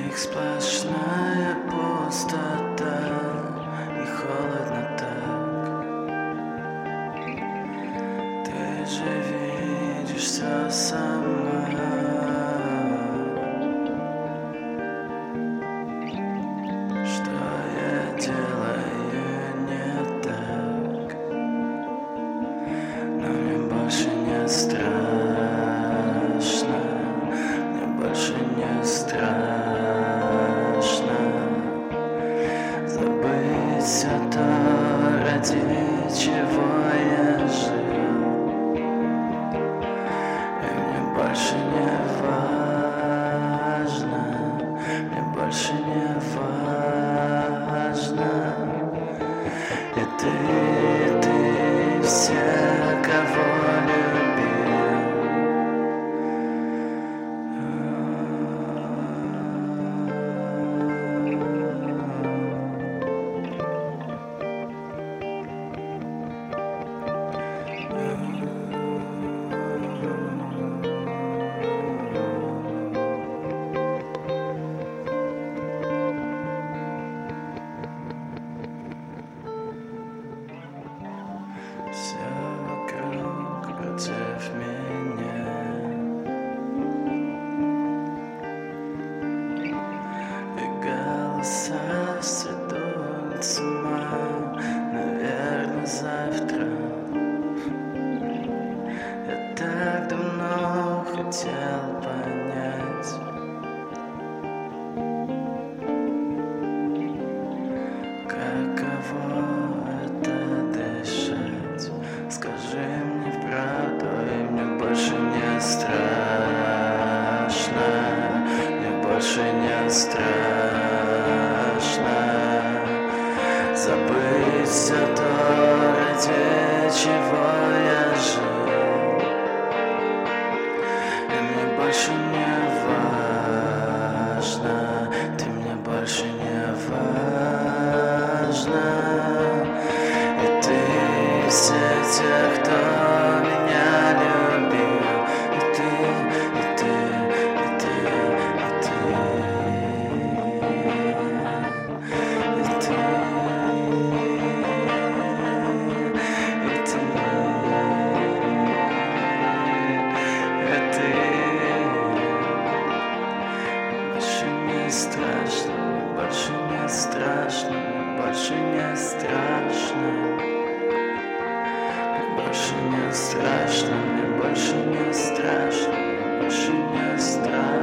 Их сплошная пустота, и холодно так. Ты же видишь все сама. Что я делаю не так, но мне больше не страшно, мне больше не страшно забыть все то, ради чего я жил. И мне больше не важно, мне больше не важно. И ты, все, кого любил. Все вокруг против меня. И голоса сведут с ума, наверное, завтра. Я так давно хотел понять, каково это дышать. Скажи мне правду, и мне больше не страшно, мне больше не страшно забыть все то, ради чего я жил. И мне больше не важно, ты мне больше не важна. И ты, все те, кто меня любил. И ты, и ты, и ты, и ты, и ты, и ты, и ты. Больше не страшно, больше не страшно, больше не страшно. Больше не страшно, мне больше не страшно, больше не страшно.